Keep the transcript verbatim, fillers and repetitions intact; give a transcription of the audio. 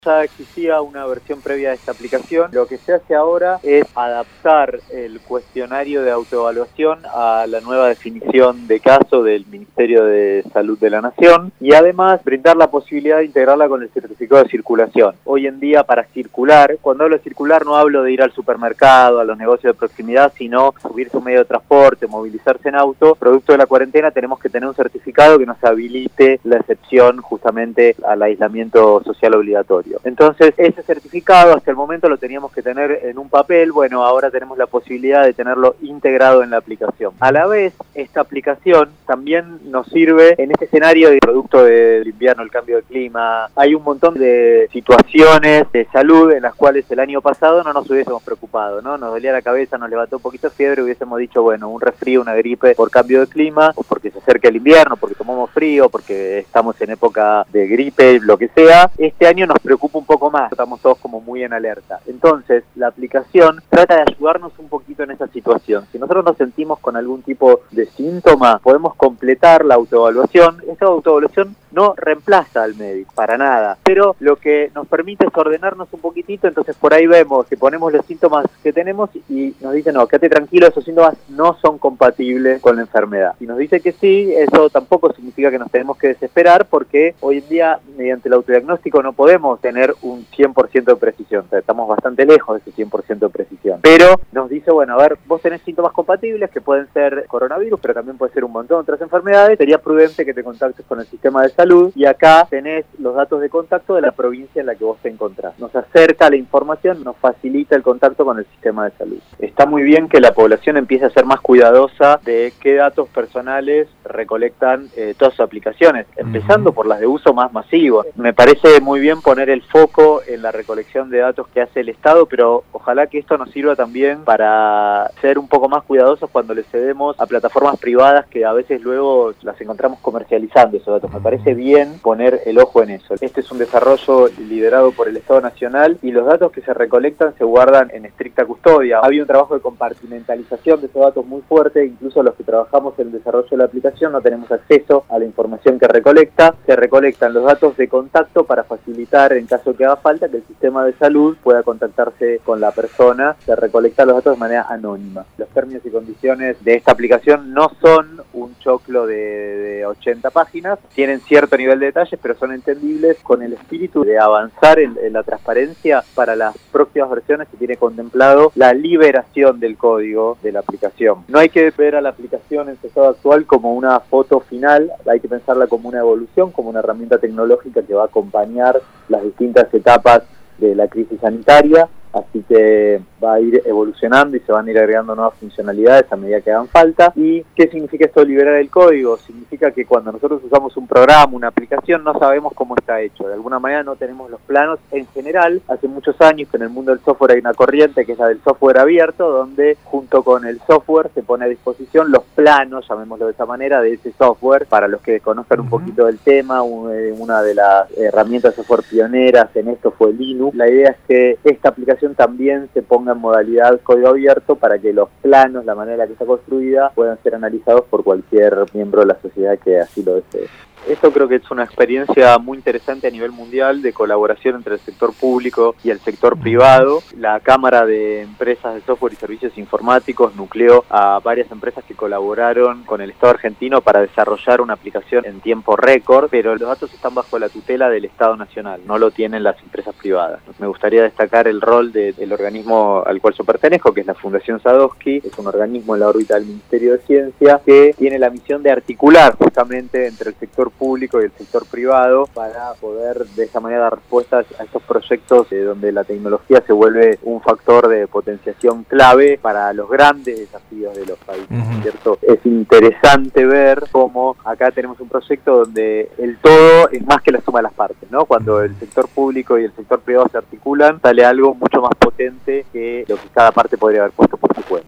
Ya existía una versión previa de esta aplicación. Lo que se hace ahora es adaptar el cuestionario de autoevaluación a la nueva definición de caso del Ministerio de Salud de la Nación y además brindar la posibilidad de integrarla con el certificado de circulación. Hoy en día, para circular, cuando hablo de circular no hablo de ir al supermercado, a los negocios de proximidad, sino subirse a un medio de transporte, movilizarse en auto. Producto de la cuarentena tenemos que tener un certificado que nos habilite la excepción justamente al aislamiento social obligatorio. Entonces, ese certificado hasta el momento lo teníamos que tener en un papel. Bueno, ahora tenemos la posibilidad de tenerlo integrado en la aplicación. A la vez, esta aplicación también nos sirve en este escenario de producto del invierno, el cambio de clima. Hay un montón de situaciones de salud en las cuales el año pasado no nos hubiésemos preocupado, ¿no? Nos dolía la cabeza, nos levantó un poquito de fiebre, hubiésemos dicho, bueno, un resfrío, una gripe por cambio de clima, o porque se acerca el invierno, porque tomamos frío, porque estamos en época de gripe, lo que sea. Este año nos preocupa un poco más, estamos todos como muy en alerta. Entonces, la aplicación trata de ayudarnos un poquito en esa situación. Si nosotros nos sentimos con algún tipo de síntoma, podemos completar la autoevaluación. Esa autoevaluación no reemplaza al médico, para nada, pero lo que nos permite es ordenarnos un poquitito. Entonces por ahí vemos que ponemos los síntomas que tenemos y nos dicen, no, quédate tranquilo, esos síntomas no son compatibles con la enfermedad. Si nos dice que sí, eso tampoco significa que nos tenemos que desesperar, porque hoy en día, mediante el autodiagnóstico, no podemos tener un cien por ciento de precisión. O sea, estamos bastante lejos de ese cien por ciento de precisión. Pero nos dice, bueno, a ver, vos tenés síntomas compatibles, que pueden ser coronavirus, pero también puede ser un montón de otras enfermedades. Sería prudente que te contactes con el sistema de salud. Salud, y acá tenés los datos de contacto de la provincia en la que vos te encontrás. Nos acerca la información, nos facilita el contacto con el sistema de salud. Está muy bien que la población empiece a ser más cuidadosa de qué datos personales recolectan eh, todas sus aplicaciones, empezando por las de uso más masivo. Me parece muy bien poner el foco en la recolección de datos que hace el Estado, pero ojalá que esto nos sirva también para ser un poco más cuidadosos cuando le cedemos a plataformas privadas que a veces luego las encontramos comercializando esos datos. Me parece bien poner el ojo en eso. Este es un desarrollo liderado por el Estado Nacional y los datos que se recolectan se guardan en estricta custodia. Había un trabajo de compartimentalización de esos datos muy fuerte, incluso los que trabajamos en el desarrollo de la aplicación no tenemos acceso a la información que recolecta. Se recolectan los datos de contacto para facilitar, en caso que haga falta, que el sistema de salud pueda contactarse con la persona. Se recolectan los datos de manera anónima. Los términos y condiciones de esta aplicación no son un choclo de, de ochenta páginas, tienen cierto nivel de detalles, pero son entendibles, con el espíritu de avanzar en, en la transparencia. Para las próximas versiones se tiene contemplado la liberación del código de la aplicación. No hay que ver a la aplicación en su estado actual como una foto final, hay que pensarla como una evolución, como una herramienta tecnológica que va a acompañar las distintas etapas de la crisis sanitaria. Así que va a ir evolucionando y se van a ir agregando nuevas funcionalidades a medida que hagan falta. ¿Y qué significa esto de liberar el código? Significa que cuando nosotros usamos un programa, una aplicación, no sabemos cómo está hecho. De alguna manera no tenemos los planos. En general, hace muchos años que en el mundo del software hay una corriente que es la del software abierto, donde junto con el software se pone a disposición los planos, llamémoslo de esa manera, de ese software. Para los que conozcan un poquito del tema, una de las herramientas de software pioneras en esto fue Linux. La idea es que esta aplicación también se ponga en modalidad código abierto para que los planos, la manera en la que está construida, puedan ser analizados por cualquier miembro de la sociedad que así lo desee. Esto creo que es una experiencia muy interesante a nivel mundial de colaboración entre el sector público y el sector privado. La Cámara de Empresas de Software y Servicios Informáticos nucleó a varias empresas que colaboraron con el Estado argentino para desarrollar una aplicación en tiempo récord, pero los datos están bajo la tutela del Estado Nacional, no lo tienen las empresas privadas. Me gustaría destacar el rol de, del organismo al cual yo pertenezco, que es la Fundación Sadowski. Es un organismo en la órbita del Ministerio de Ciencia que tiene la misión de articular justamente entre el sector público y el sector privado para poder de esa manera dar respuestas a estos proyectos eh, donde la tecnología se vuelve un factor de potenciación clave para los grandes desafíos de los países, uh-huh. ¿Cierto? Es interesante ver cómo acá tenemos un proyecto donde el todo es más que la suma de las partes, ¿no? Cuando el sector público y el sector privado se articulan, sale algo mucho más potente que lo que cada parte podría haber puesto por su cuenta.